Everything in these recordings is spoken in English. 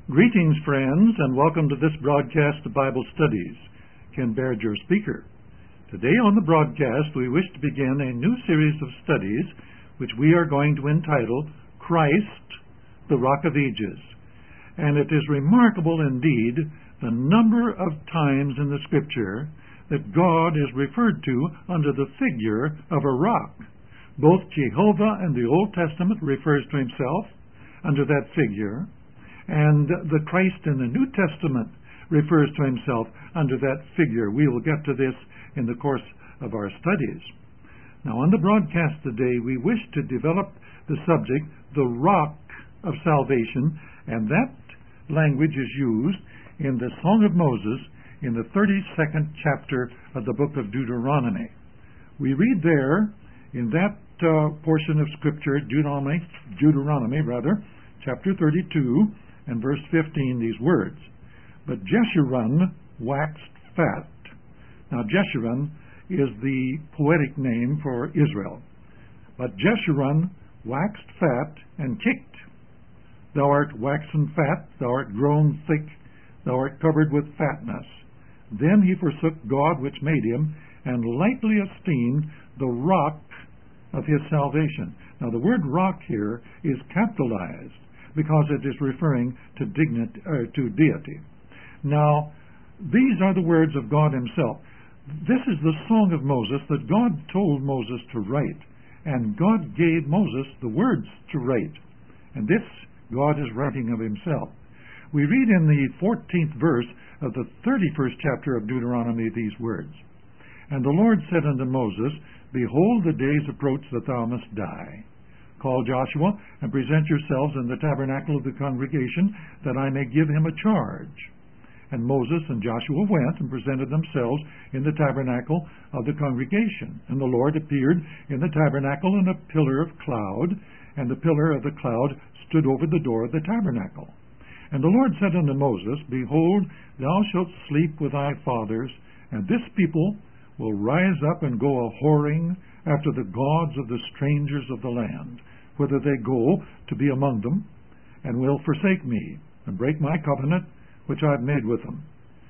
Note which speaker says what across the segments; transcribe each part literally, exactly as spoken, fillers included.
Speaker 1: Greetings, friends, and welcome to this broadcast of Bible Studies. Ken Baird, your speaker. Today on the broadcast, we wish to begin a new series of studies which we are going to entitle Christ, the Rock of Ages. And it is remarkable indeed the number of times in the Scripture that God is referred to under the figure of a rock. Both Jehovah in the Old Testament refers to himself under that figure, and the Christ in the New Testament refers to himself under that figure. We will get to this in the course of our studies. Now, on the broadcast today, we wish to develop the subject, the rock of salvation, and that language is used in the Song of Moses in the thirty-second chapter of the book of Deuteronomy. We read there in that uh, portion of Scripture, Deuteronomy, Deuteronomy rather, chapter thirty-two, and verse fifteen, these words, "But Jeshurun waxed fat." Now, Jeshurun is the poetic name for Israel. "But Jeshurun waxed fat and kicked. Thou art waxen fat, thou art grown thick, thou art covered with fatness. Then he forsook God which made him, and lightly esteemed the rock of his salvation." Now, the word rock here is capitalized because it is referring to dignity, uh, to deity. Now, these are the words of God himself. This is the Song of Moses that God told Moses to write, and God gave Moses the words to write. And this God is writing of himself. We read in the fourteenth verse of the thirty-first chapter of Deuteronomy these words, "And the Lord said unto Moses, Behold, the days approach that thou must die. Call Joshua, and present yourselves in the tabernacle of the congregation, that I may give him a charge. And Moses and Joshua went and presented themselves in the tabernacle of the congregation. And the Lord appeared in the tabernacle in a pillar of cloud, and the pillar of the cloud stood over the door of the tabernacle. And the Lord said unto Moses, Behold, thou shalt sleep with thy fathers, and this people will rise up and go a-whoring after the gods of the strangers of the land, whither they go to be among them, and will forsake me, and break my covenant which I have made with them.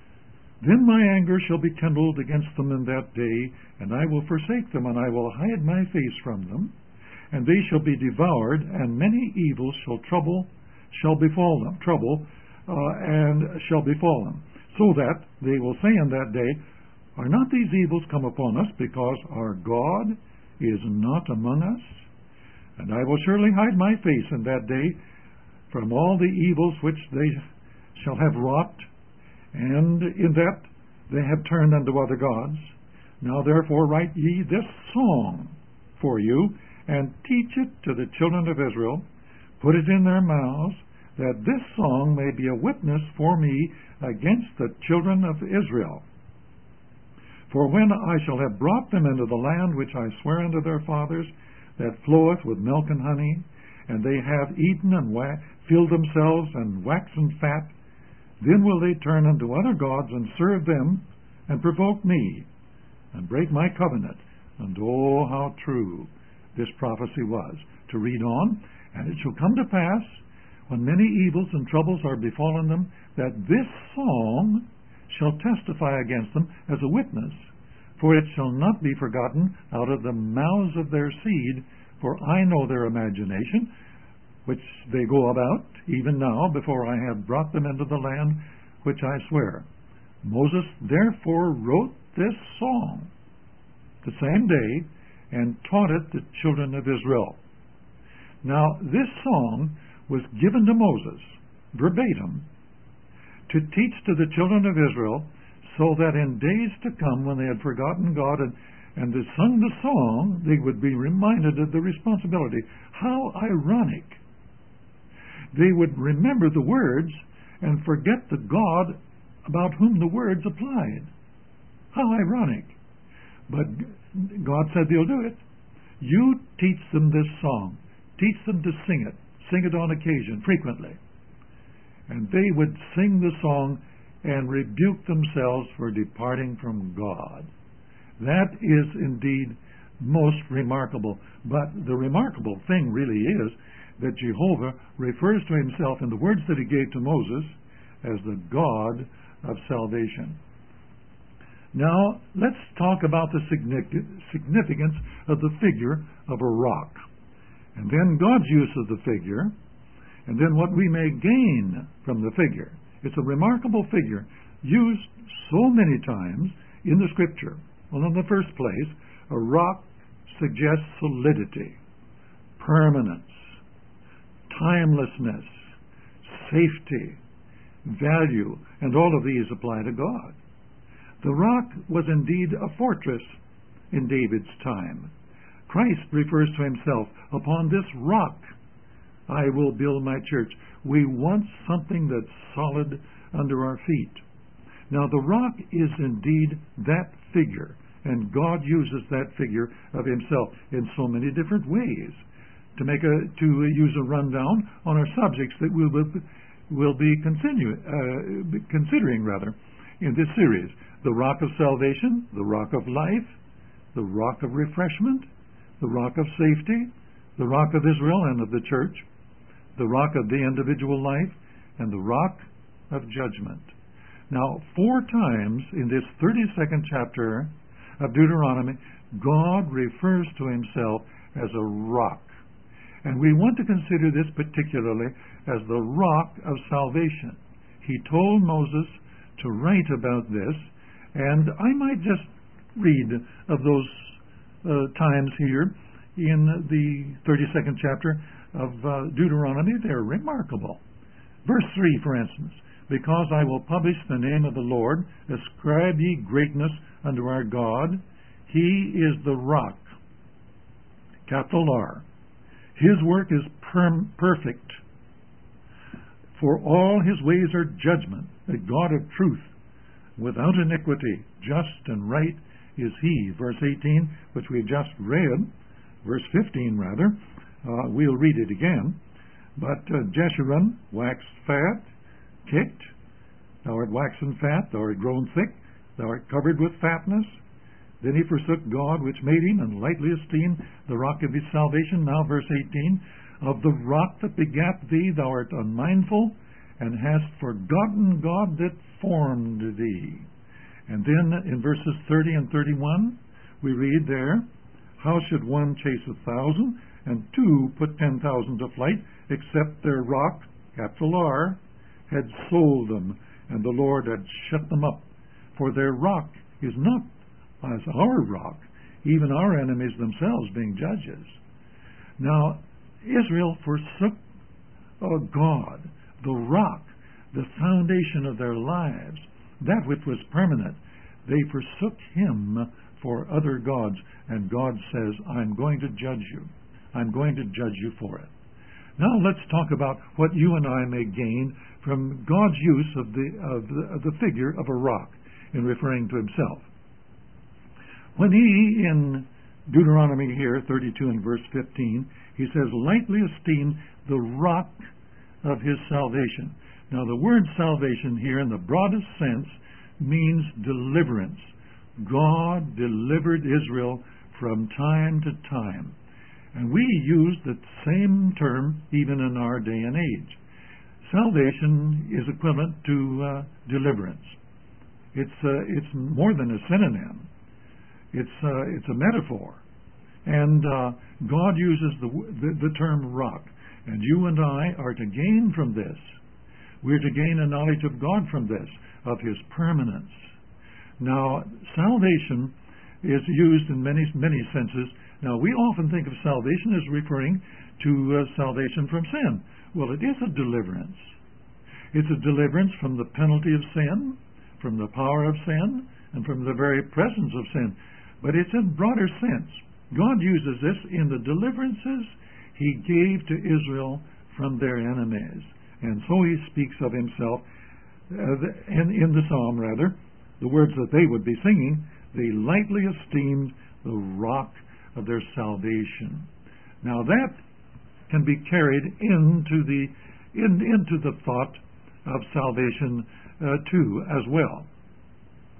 Speaker 1: Then my anger shall be kindled against them in that day, and I will forsake them, and I will hide my face from them, and they shall be devoured, and many evils shall trouble shall befall them, trouble, uh, and shall befall them, so that they will say in that day, Are not these evils come upon us, because our God is not among us? And I will surely hide my face in that day from all the evils which they shall have wrought, and in that they have turned unto other gods. Now therefore write ye this song for you, and teach it to the children of Israel, put it in their mouths, that this song may be a witness for me against the children of Israel. For when I shall have brought them into the land which I swear unto their fathers, that floweth with milk and honey, and they have eaten and wa- filled themselves and waxen fat, then will they turn unto other gods and serve them, and provoke me, and break my covenant. And oh, how true this prophecy was. To read on, and it shall come to pass, when many evils and troubles are befallen them, that this song shall testify against them as a witness, for it shall not be forgotten out of the mouths of their seed, for I know their imagination, which they go about, even now, before I have brought them into the land which I swear." Moses therefore wrote this song the same day, and taught it the children of Israel. Now, this song was given to Moses, verbatim, to teach to the children of Israel, so that in days to come, when they had forgotten God and, and they sung the song, they would be reminded of the responsibility. How ironic. They would remember the words and forget the God about whom the words applied. How ironic. But God said they'll do it. You teach them this song. Teach them to sing it. Sing it on occasion, frequently. And they would sing the song and rebuke themselves for departing from God. That is indeed most remarkable. But the remarkable thing really is that Jehovah refers to himself in the words that he gave to Moses as the God of salvation. Now, let's talk about the significance of the figure of a rock, and then God's use of the figure, and then what we may gain from the figure. It's a remarkable figure used so many times in the Scripture. Well, in the first place, a rock suggests solidity, permanence, timelessness, safety, value, and all of these apply to God. The rock was indeed a fortress in David's time. Christ refers to himself, upon this rock I will build my church. We want something that's solid under our feet. Now the rock is indeed that figure, and God uses that figure of himself in so many different ways. To make a to use a rundown on our subjects that we'll be, we'll be continue, uh, considering rather in this series: the rock of salvation, the rock of life, the rock of refreshment, the rock of safety, the rock of Israel and of the church, the rock of the individual life, and the rock of judgment. Now, four times in this thirty-second chapter of Deuteronomy, God refers to himself as a rock. And we want to consider this particularly as the rock of salvation. He told Moses to write about this, and I might just read of those uh, times here in the thirty-second chapter of uh, Deuteronomy. They're remarkable. Verse three, for instance: because I will publish the name of the Lord, ascribe ye greatness unto our God. He is the rock, capital R. His work is perm- perfect. For all his ways are judgment, a God of truth, without iniquity, just and right is he. Verse eighteen, which we've just read, verse fifteen rather, uh, we'll read it again. But uh, Jeshurun waxed fat, kicked, thou art waxen fat, thou art grown thick, thou art covered with fatness. Then he forsook God which made him, and lightly esteemed the rock of his salvation. Now verse eighteen, of the rock that begat thee thou art unmindful, and hast forgotten God that formed thee. And then in verses thirty and thirty-one, we read there, how should one chase a thousand, and two put ten thousand to flight, except their rock, capital R, had sold them, and the Lord had shut them up. For their rock is not as our rock, even our enemies themselves being judges. Now, Israel forsook oh, God, the rock, the foundation of their lives, that which was permanent. They forsook him for other gods, and God says, I'm going to judge you. I'm going to judge you for it. Now let's talk about what you and I may gain from God's use of the, of the, of the figure of a rock in referring to himself. When he, in Deuteronomy here, thirty-two and verse fifteen, he says, lightly esteemed the rock of his salvation. Now the word salvation here in the broadest sense means deliverance. God delivered Israel from time to time. And we use the same term even in our day and age. Salvation is equivalent to uh, deliverance. It's, uh, it's more than a synonym. It's, uh, it's a metaphor. And uh, God uses the, the, the term rock. And you and I are to gain from this. We're to gain a knowledge of God from this, of his permanence. Now, salvation is used in many, many senses. Now, we often think of salvation as referring to uh, salvation from sin. Well, it is a deliverance. It's a deliverance from the penalty of sin, from the power of sin, and from the very presence of sin. But it's in broader sense. God uses this in the deliverances he gave to Israel from their enemies. And so he speaks of himself, uh, in, in the psalm rather, the words that they would be singing, they lightly esteemed the rock of their salvation. Now that can be carried into the in, into the thought of salvation uh, too as well.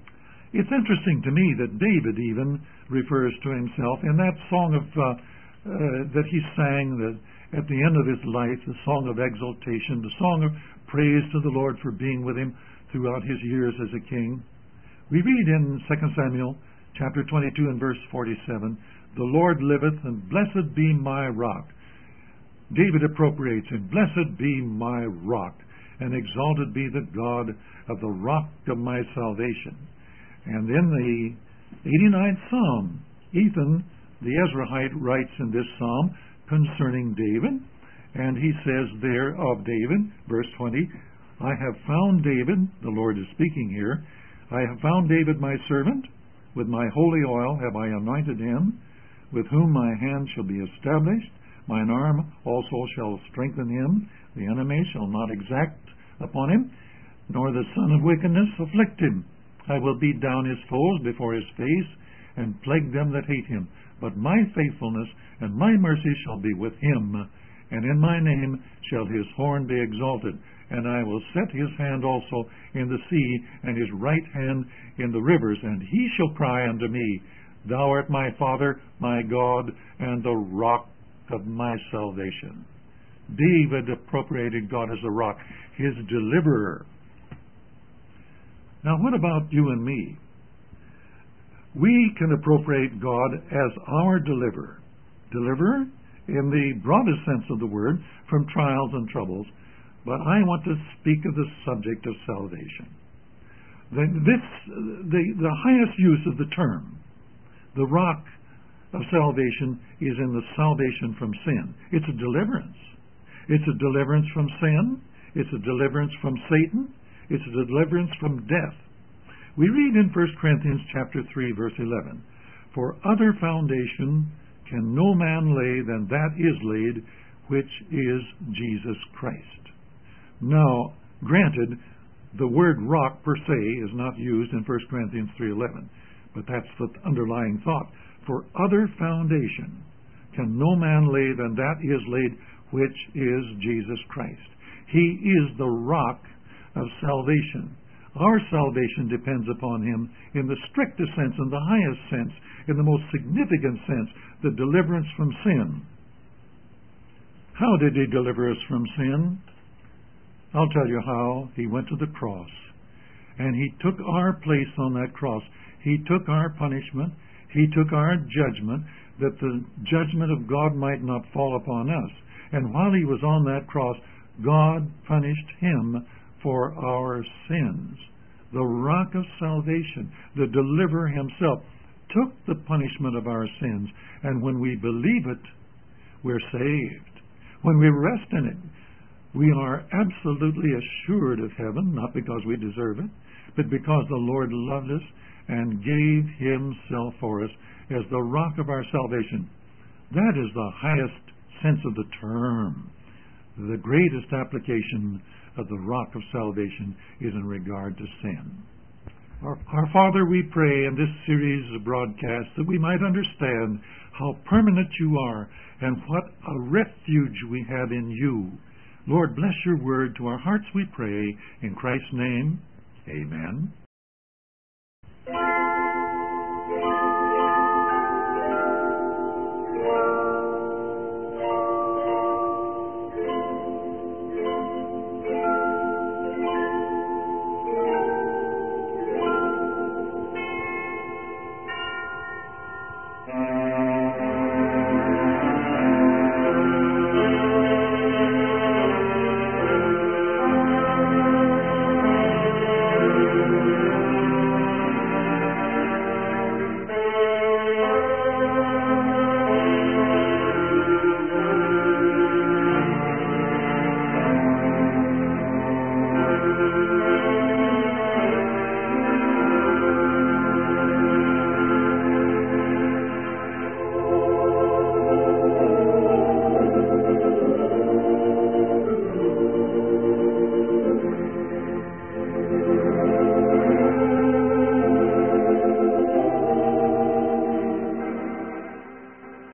Speaker 1: It's interesting to me that David even refers to himself in that song of uh, uh, that he sang that at the end of his life, the song of exaltation, the song of praise to the Lord for being with him throughout his years as a king. We read in Second Samuel chapter twenty-two and verse forty-seven, "The Lord liveth, and blessed be my rock." David appropriates him, "Blessed be my rock, and exalted be the God of the rock of my salvation." And in the eighty-ninth Psalm, Ethan the Ezrahite writes in this psalm concerning David, and he says there of David, verse twenty, "I have found David," the Lord is speaking here, "I have found David my servant, with my holy oil have I anointed him, with whom my hand shall be established, mine arm also shall strengthen him, the enemy shall not exact upon him, nor the son of wickedness afflict him. I will beat down his foes before his face, and plague them that hate him. But my faithfulness and my mercy shall be with him, and in my name shall his horn be exalted. And I will set his hand also in the sea, and his right hand in the rivers. And he shall cry unto me, Thou art my Father, my God, and the rock of my salvation." David appropriated God as a rock, his deliverer. Now, what about you and me? We can appropriate God as our deliverer. Deliverer in the broadest sense of the word, from trials and troubles. But I want to speak of the subject of salvation. The, this, the, the highest use of the term, the rock of salvation, is in the salvation from sin. It's a deliverance. It's a deliverance from sin. It's a deliverance from Satan. It's a deliverance from death. We read in First Corinthians chapter three, verse eleven, "For other foundation can no man lay than that is laid, which is Jesus Christ." Now, granted, the word rock per se is not used in First Corinthians three eleven, but that's the underlying thought. For other foundation can no man lay than that is laid, which is Jesus Christ. He is the rock of salvation. Our salvation depends upon him in the strictest sense, in the highest sense, in the most significant sense, the deliverance from sin. How did he deliver us from sin? I'll tell you how. He went to the cross, and he took our place on that cross. He took our punishment. He took our judgment, that the judgment of God might not fall upon us. And while he was on that cross, God punished him for our sins. The rock of salvation, the deliverer himself, took the punishment of our sins. And when we believe it, we're saved. When we rest in it, we are absolutely assured of heaven, not because we deserve it, but because the Lord loved us and gave himself for us as the rock of our salvation. That is the highest sense of the term. The greatest application of the rock of salvation is in regard to sin. Our, our Father, we pray in this series of broadcasts that we might understand how permanent you are and what a refuge we have in you. Lord, bless your word to our hearts, we pray. In Christ's name, amen.